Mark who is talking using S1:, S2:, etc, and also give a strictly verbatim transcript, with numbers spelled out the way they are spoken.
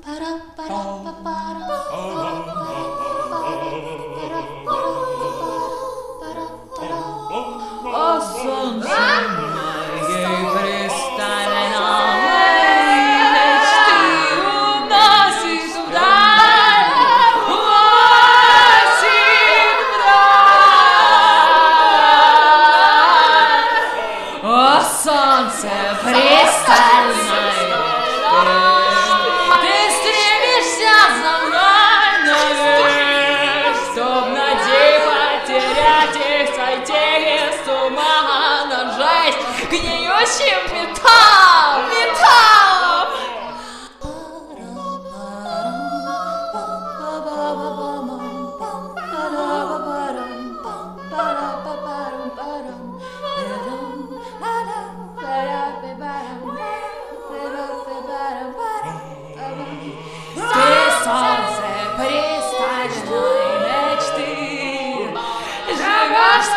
S1: О, солнце моей кристальной мечты уносит вдаль, уносит вдаль. О, солнце кристальной мечты, ты стремишься за мной наверх, чтоб надей потерять и сойти с ума, на жизнь гниющим металлом, металлом. Ты солнце кристальной мечты, живешь